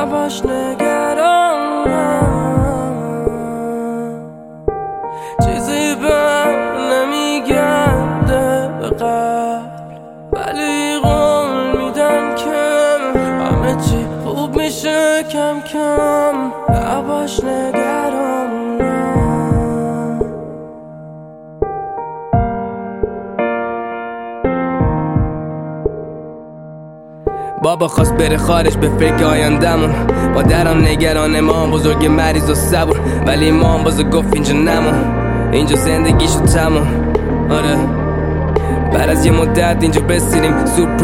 نباش نگران، چیزی بهم نمیگرده به قلب، ولی قول میدن که همه چی خوب میشه کم کم. نباش نگران. بابا خواست بره خارج به فکر آیندمون، مادرم نگران ما بزرگ مریض و صبور، ولی ما بازه گفت اینجا نمون، اینجا زندگیشو تموم. آره بعد از یه مدت اینجا بسیریم سورپریز